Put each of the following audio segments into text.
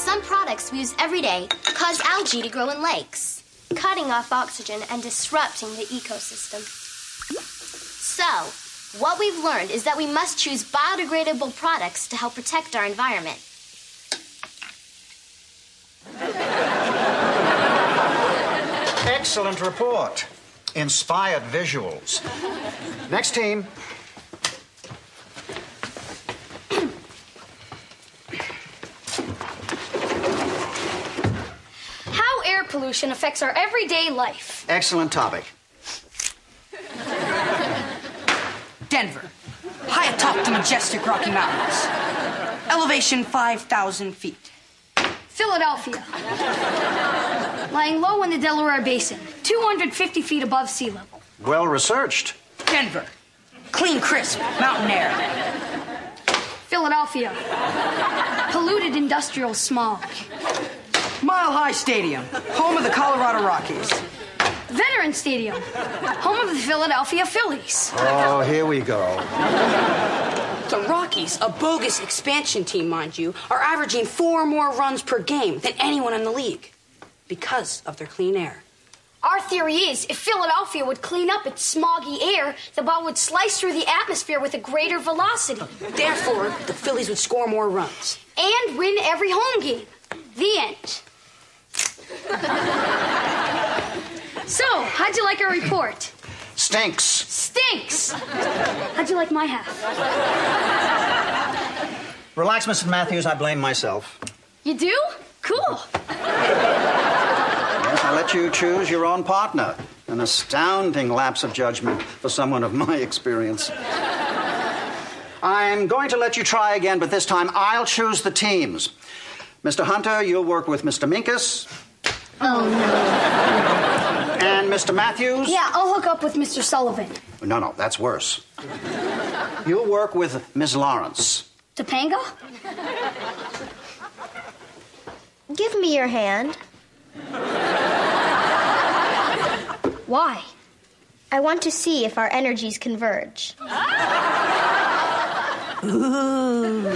Some products we use every day cause algae to grow in lakes, cutting off oxygen and disrupting the ecosystem. So, what we've learned is that we must choose biodegradable products to help protect our environment. Excellent report. Inspired visuals. Next team. How air pollution affects our everyday life. Excellent topic. Denver, high atop the majestic Rocky Mountains. Elevation 5,000 feet. Philadelphia, lying low in the Delaware Basin, 250 feet above sea level. Well researched. Denver, clean, crisp mountain air. Philadelphia, polluted industrial smog. Mile High Stadium, home of the Colorado Rockies. Veterans Stadium, home of the Philadelphia Phillies. Oh, here we go. The Rockies, a bogus expansion team, mind you, are averaging 4 more runs per game than anyone in the league because of their clean air. Our theory is if Philadelphia would clean up its smoggy air, the ball would slice through the atmosphere with a greater velocity. Therefore, the Phillies would score more runs. And win every home game. The end. So, how'd you like our report? Stinks. Stinks! How'd you like my half? Relax, Mrs. Matthews. I blame myself. You do? Cool. Yes, I let you choose your own partner. An astounding lapse of judgment for someone of my experience. I'm going to let you try again, but this time I'll choose the teams. Mr. Hunter, you'll work with Mr. Minkus. Oh, no. And Mr. Matthews? Yeah, I'll hook up with Mr. Sullivan. No, that's worse. You'll work with Ms. Lawrence. Topanga? Give me your hand. Why? I want to see if our energies converge. Ooh.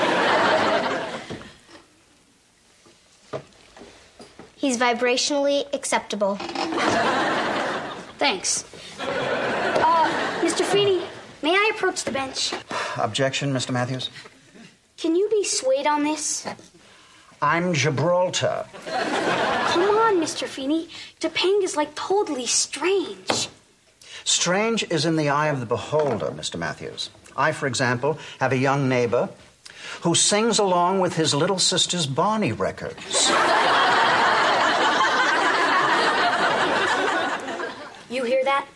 He's vibrationally acceptable. Thanks. Mr. Feeney, may I approach the bench? Objection, Mr. Matthews? Can you be swayed on this? I'm Gibraltar. Come on, Mr. Feeney. Topanga's like totally strange. Strange is in the eye of the beholder, Mr. Matthews. I, for example, have a young neighbor who sings along with his little sister's Barney records. You hear that?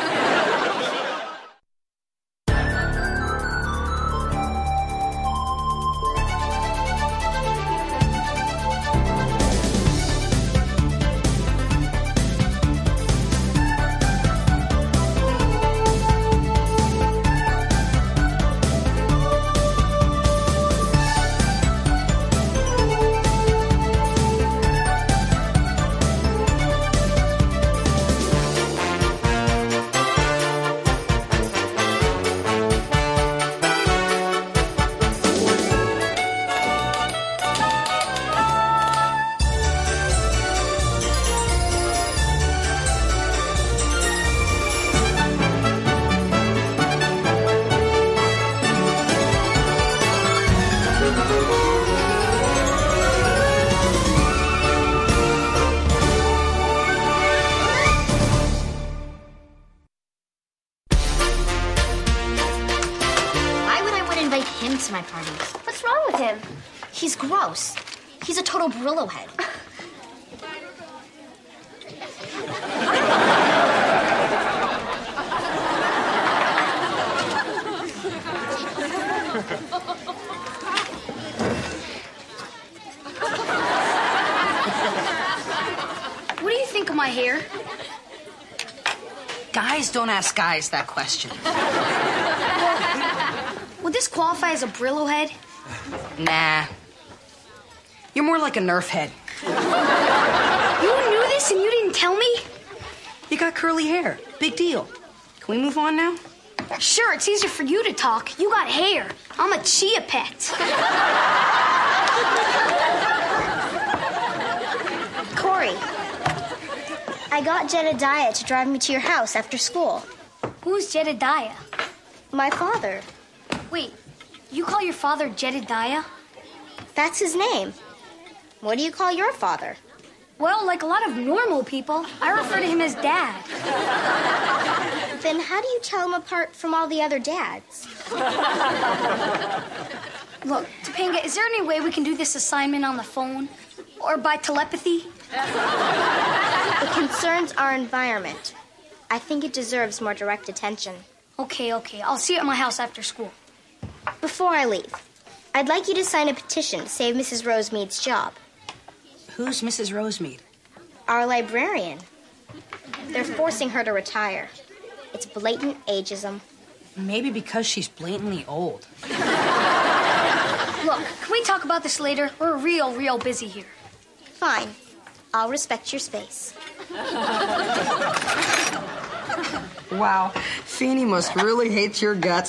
To my parties. What's wrong with him? He's gross. He's a total Brillo head. What do you think of my hair? Guys don't ask guys that question. Would this qualify as a Brillo head? Nah. You're more like a Nerf head. You knew this and you didn't tell me? You got curly hair. Big deal. Can we move on now? Sure, it's easier for you to talk. You got hair. I'm a chia pet. I got Jedediah to drive me to your house after school. Who's Jedediah? My father. Wait, you call your father Jedediah? That's his name. What do you call your father? Well, like a lot of normal people, I refer to him as Dad. Then how do you tell him apart from all the other dads? Look, Topanga, is there any way we can do this assignment on the phone? Or by telepathy? It concerns our environment. I think it deserves more direct attention. Okay. I'll see you at my house after school. Before I leave, I'd like you to sign a petition to save Mrs. Rosemead's job. Who's Mrs. Rosemead? Our librarian. They're forcing her to retire. It's blatant ageism. Maybe because she's blatantly old. Look, can we talk about this later? We're real busy here. Fine. I'll respect your space. Wow, Feeny must really hate your guts.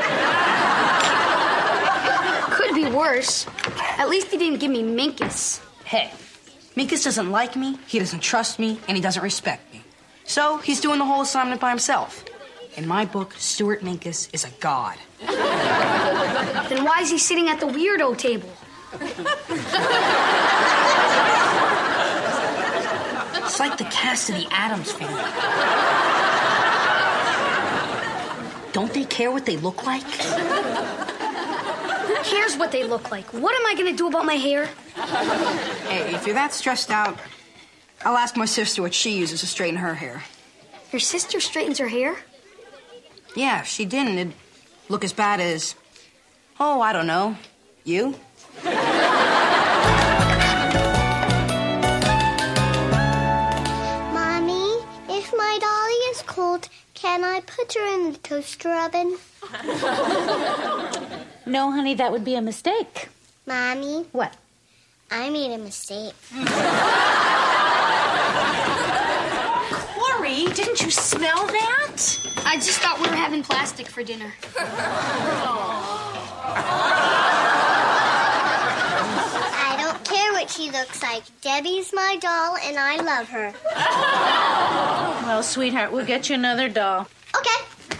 Could be worse. At least he didn't give me Minkus. Hey, Minkus doesn't like me, he doesn't trust me, and he doesn't respect me. So he's doing the whole assignment by himself. In my book, Stuart Minkus is a god. Then why is he sitting at the weirdo table? It's like the cast of the Addams Family. Don't they care what they look like? Who cares what they look like? What am I going to do about my hair? Hey, if you're that stressed out, I'll ask my sister what she uses to straighten her hair. Your sister straightens her hair? Yeah, if she didn't, it'd look as bad as, oh, I don't know, you? Mommy, if my dolly is cold, can I put her in the toaster oven? No, honey, that would be a mistake. Mommy, What? I made a mistake. Corey, didn't you smell that? I just thought we were having plastic for dinner. I don't care what she looks like. Debbie's my doll, and I love her. Well, sweetheart, we'll get you another doll. Okay.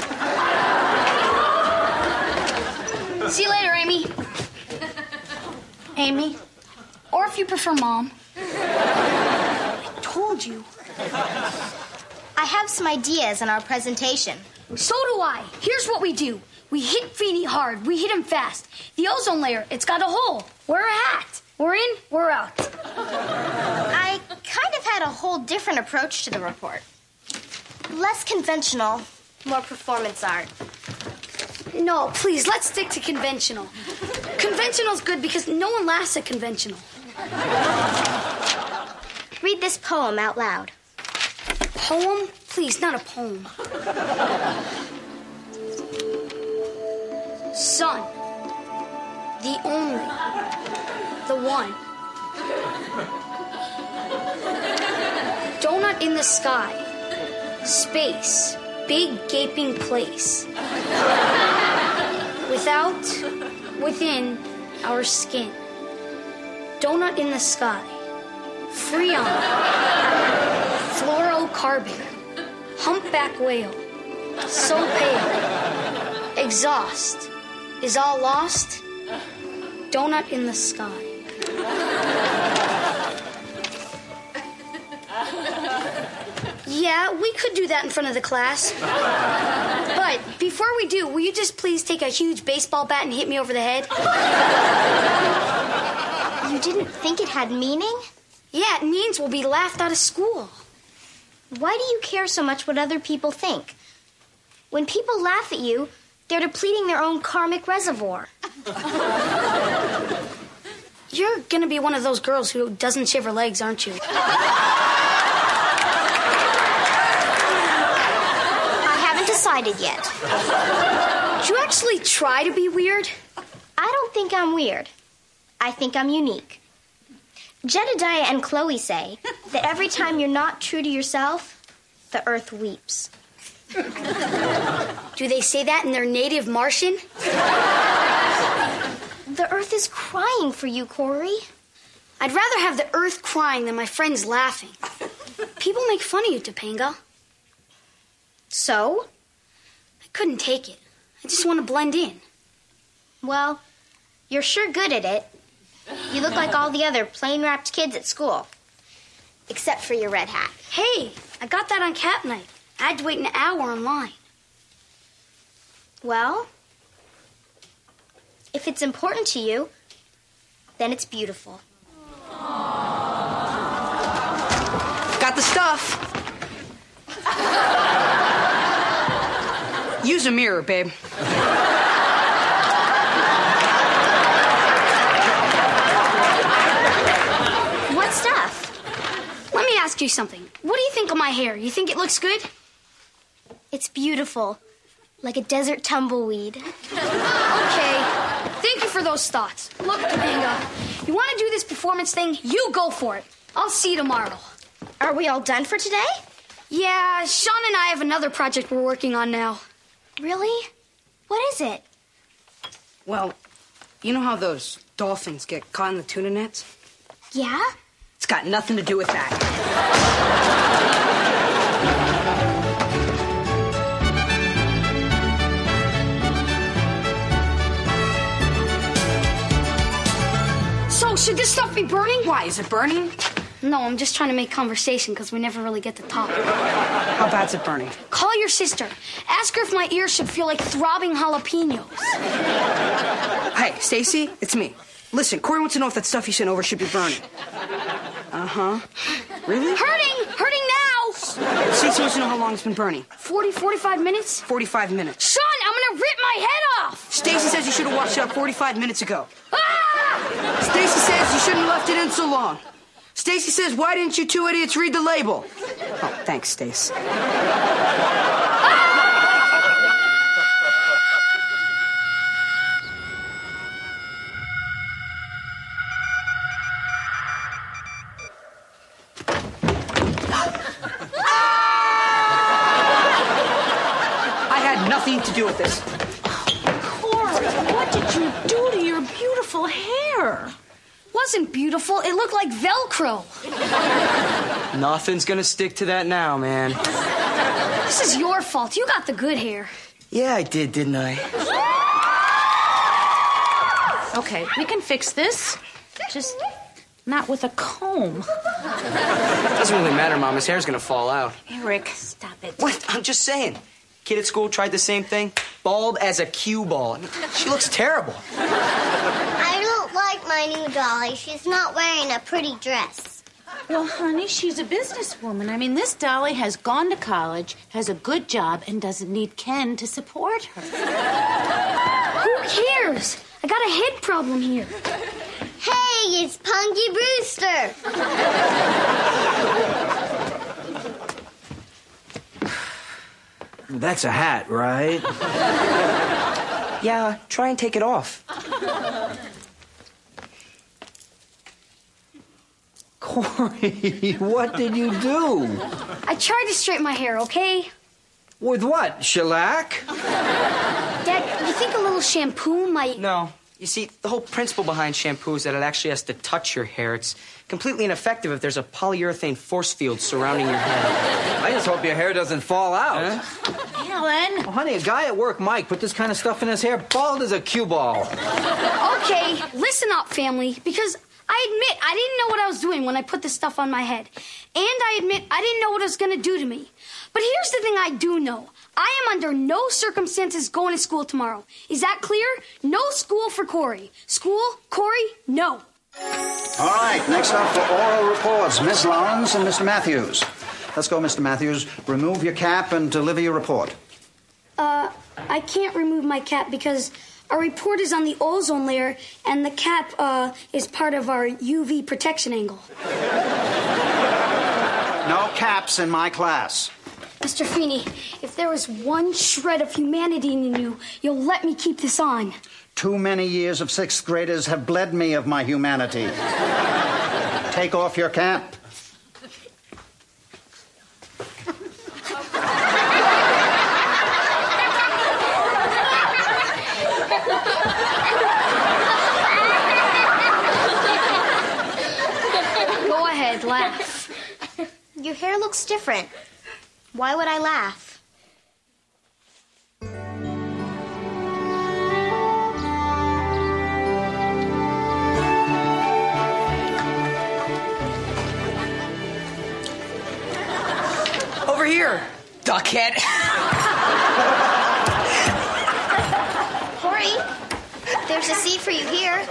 See you later, Amy. Amy. Or if you prefer, Mom. I told you. I have some ideas in our presentation. So do I. Here's what we do. We hit Feeny hard. We hit him fast. The ozone layer, it's got a hole. We're a hat. We're in, we're out. I kind of had a whole different approach to the report. Less conventional, more performance art. No, please, let's stick to conventional. Conventional's good because no one laughs at conventional. Read this poem out loud. Poem? Please, not a poem. Sun. The only. The one. Donut in the sky. Space. Big gaping place. Without, within, our skin. Donut in the sky. Freon. Fluorocarbon. Humpback whale. So pale. Exhaust. Is all lost? Donut in the sky. Yeah, we could do that in front of the class. But before we do, will you just please take a huge baseball bat and hit me over the head? You didn't think it had meaning? Yeah, it means we'll be laughed out of school. Why do you care so much what other people think? When people laugh at you, they're depleting their own karmic reservoir. You're gonna be one of those girls who doesn't shave her legs, aren't you? I haven't decided yet. Did you actually try to be weird? I don't think I'm weird. I think I'm unique. Jedediah and Chloe say that every time you're not true to yourself, the earth weeps. Do they say that in their native Martian? The earth is crying for you, Corey. I'd rather have the earth crying than my friends laughing. People make fun of you, Topanga. So? I couldn't take it. I just want to blend in. Well, you're sure good at it. You look like all the other plain-wrapped kids at school. Except for your red hat. Hey, I got that on Cap Night. I had to wait an hour in line. Well, if it's important to you, then it's beautiful. Got the stuff. Use a mirror, babe. What stuff? Let me ask you something. What do you think of my hair? You think it looks good? It's beautiful. Like a desert tumbleweed. Okay. Thank you for those thoughts. Look, Topanga, you want to do this performance thing? You go for it. I'll see you tomorrow. Are we all done for today? Yeah, Sean and I have another project we're working on now. Really? What is it? Well, you know how those dolphins get caught in the tuna nets? Yeah? It's got nothing to do with that. So, should this stuff be burning? Why, is it burning? No, I'm just trying to make conversation because we never really get to talk. How bad's it burning? Call your sister. Ask her if my ears should feel like throbbing jalapenos. Hey, Stacy, it's me. Listen, Corey wants to know if that stuff you sent over should be burning. Uh-huh. Really? Hurting now! Stacy wants to know how long it's been burning. 45 minutes? 45 minutes. Son, I'm gonna rip my head off! Stacy says you should have washed it up 45 minutes ago. Ah! Stacy says you shouldn't have left it in so long. Stacy says, why didn't you two idiots read the label? Oh, thanks, Stace. I had nothing to do with this. Corey, what did you do to your beautiful hair? Wasn't beautiful. It looked like Velcro. Nothing's gonna stick to that now, man. This is your fault. You got the good hair. Yeah, I did, didn't I? Okay, we can fix this. Just not with a comb. Doesn't really matter, Mom. His hair's gonna fall out. Eric, stop it. What? I'm just saying. Kid at school tried the same thing. Bald as a cue ball. She looks terrible. I don't like my new dolly. She's not wearing a pretty dress. Well, honey, she's a businesswoman. I mean, this dolly has gone to college, has a good job, and doesn't need Ken to support her. Who cares? I got a head problem here. Hey, it's Punky Brewster. That's a hat, right? Yeah, try and take it off. Corey, what did you do? I tried to straighten my hair, okay? With what? Shellac? Dad, you think a little shampoo might... No. You see, the whole principle behind shampoo is that it actually has to touch your hair. It's completely ineffective if there's a polyurethane force field surrounding your head. I just hope your hair doesn't fall out. Helen. Oh, honey, a guy at work, Mike, put this kind of stuff in his hair, bald as a cue ball. Okay, listen up, family, because I admit I didn't know what I was doing when I put this stuff on my head. And I admit I didn't know what it was going to do to me. But here's the thing I do know. I am under no circumstances going to school tomorrow. Is that clear? No school for Corey. School, Corey, no. All right, next up for oral reports, Miss Lawrence and Mr. Matthews. Let's go, Mr. Matthews. Remove your cap and deliver your report. I can't remove my cap because our report is on the ozone layer and the cap, is part of our UV protection angle. No caps in my class. Mr. Feeney, if there was one shred of humanity in you, you'll let me keep this on. Too many years of sixth graders have bled me of my humanity. Take off your cap. Go ahead, laugh. Your hair looks different. Why would I laugh? Over here, duckhead. Hurry. There's a seat for you here.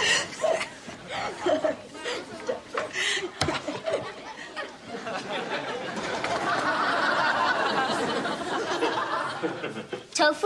Tofu?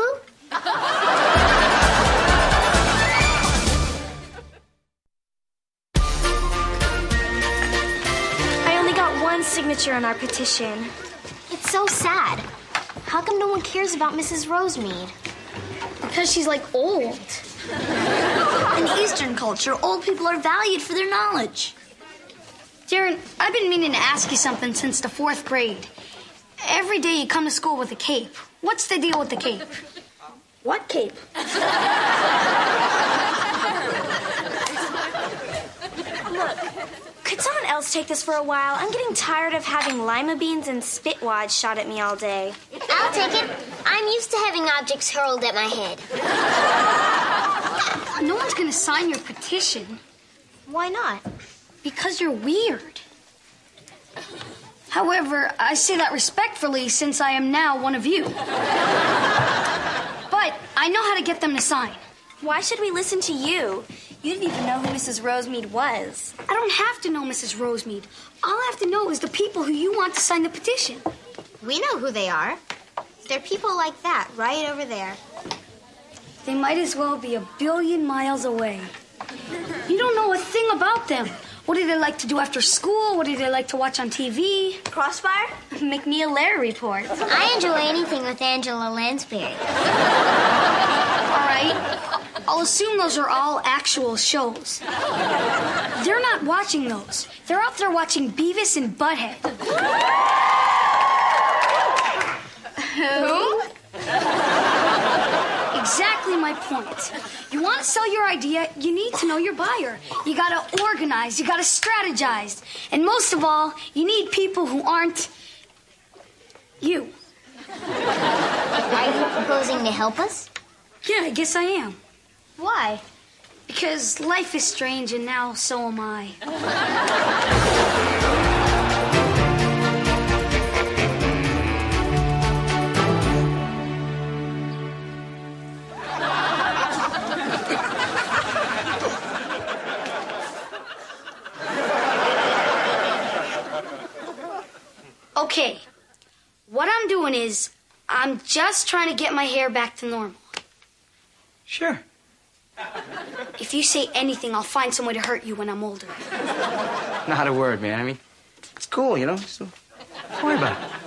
I only got one signature on our petition. It's so sad. How come no one cares about Mrs. Rosemead? Because she's like old. In Eastern culture, old people are valued for their knowledge. Darren, I've been meaning to ask you something since the 4th grade. Every day you come to school with a cape. What's the deal with the cape? What cape? Look, could someone else take this for a while? I'm getting tired of having lima beans and spitwads shot at me all day. I'll take it. I'm used to having objects hurled at my head. No one's gonna sign your petition. Why not? Because you're weird. However, I say that respectfully since I am now one of you. But I know how to get them to sign. Why should we listen to you? You didn't even know who Mrs. Rosemead was. I don't have to know Mrs. Rosemead. All I have to know is the people who you want to sign the petition. We know who they are. They're people like that, right over there. They might as well be 1 billion miles away. You don't know a thing about them. What do they like to do after school? What do they like to watch on TV? Crossfire? McNeil Larry report. I enjoy anything with Angela Lansbury. All right. I'll assume those are all actual shows. They're not watching those. They're out there watching Beavis and Butthead. Who? Exactly my point. You want to sell your idea, you need to know your buyer. You gotta organize, you gotta strategize. And most of all, you need people who aren't you. Are you proposing to help us? Yeah, I guess I am. Why? Because life is strange and now so am I. Okay, what I'm doing is I'm just trying to get my hair back to normal. Sure. If you say anything, I'll find some way to hurt you when I'm older. Not a word, man. I mean, it's cool, you know? So don't worry about it.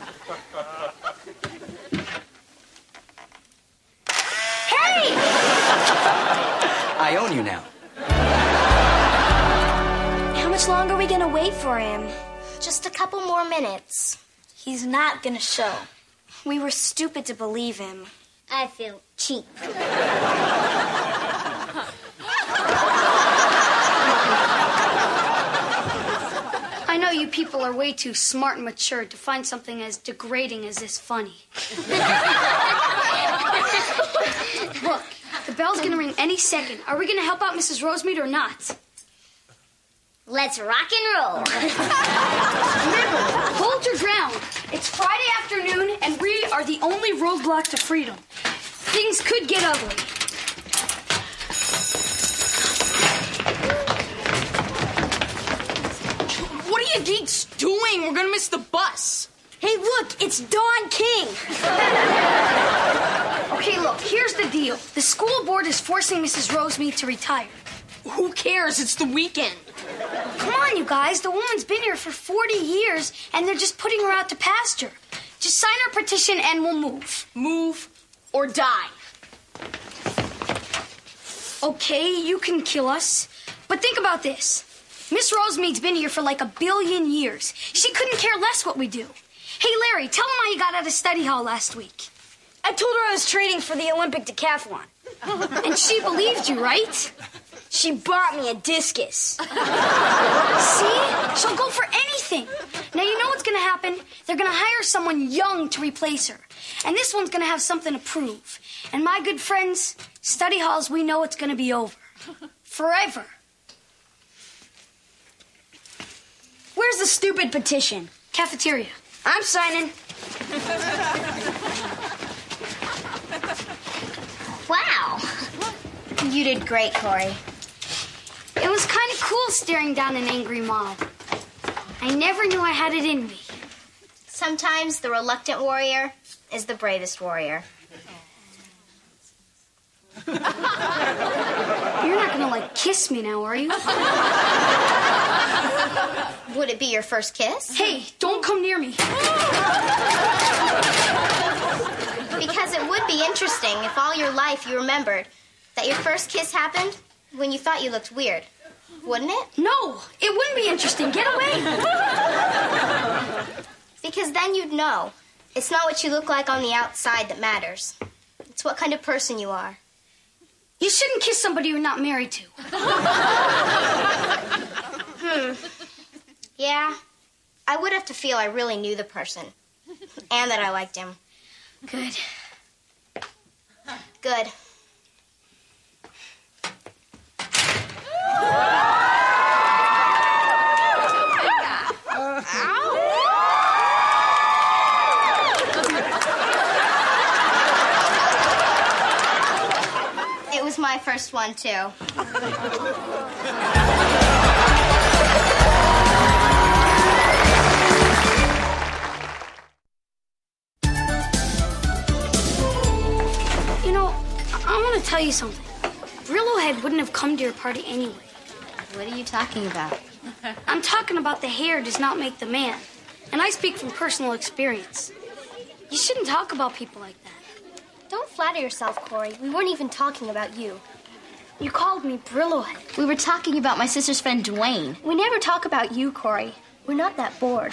Hey! I own you now. How much longer are we gonna wait for him? Just a couple more minutes. He's not gonna show. We were stupid to believe him. I feel cheap. I know you people are way too smart and mature to find something as degrading as this funny. Look, the bell's gonna ring any second. Are we gonna help out Mrs. Rosemead or not? Let's rock and roll. Remember, hold your ground. It's Friday afternoon, and we are the only roadblock to freedom. Things could get ugly. What are you geeks doing? We're gonna miss the bus. Hey, look, it's Don King. Okay, look, here's the deal. The school board is forcing Mrs. Rosemead to retire. Who cares? It's the weekend. Come on, you guys. The woman's been here for 40 years, and they're just putting her out to pasture. Just sign our petition, and we'll move. Move or die. Okay, you can kill us. But think about this. Miss Rosemead's been here for like 1 billion years. She couldn't care less what we do. Hey, Larry, tell him how you got out of study hall last week. I told her I was training for the Olympic decathlon. And she believed you, right? She bought me a discus. See? She'll go for anything. Now, you know what's going going to happen? They're going to hire someone young to replace her. And this one's going to have something to prove. And my good friends, study halls, we know it's going to be over. Forever. Where's the stupid petition? Cafeteria. I'm signing. Wow. You did great, Corey. It was kind of cool staring down an angry mob. I never knew I had it in me. Sometimes the reluctant warrior is the bravest warrior. You're not gonna, kiss me now, are you? Would it be your first kiss? Hey, don't come near me. Because it would be interesting if all your life you remembered that your first kiss happened when you thought you looked weird. Wouldn't it? No, it wouldn't be interesting. Get away. Because then you'd know. It's not what you look like on the outside that matters. It's what kind of person you are. You shouldn't kiss somebody you're not married to. Yeah, I would have to feel I really knew the person. And that I liked him. Good. Good. It was my first one, too. You know, I want to tell you something. Brillowhead wouldn't have come to your party anyway. What are you talking about? I'm talking about the hair does not make the man. And I speak from personal experience. You shouldn't talk about people like that. Don't flatter yourself, Corey. We weren't even talking about you. You called me Brillowhead. We were talking about my sister's friend Dwayne. We never talk about you, Corey. We're not that bored.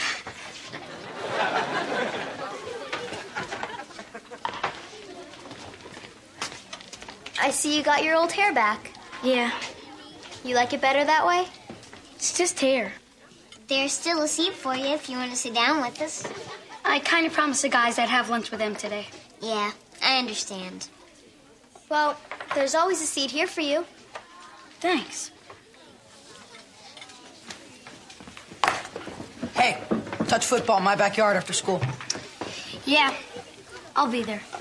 I see you got your old hair back. Yeah. You like it better that way? It's just hair. There's still a seat for you if you want to sit down with us. I kind of promised the guys I'd have lunch with them today. Yeah, I understand. Well, there's always a seat here for you. Thanks. Hey, touch football in my backyard after school. Yeah, I'll be there.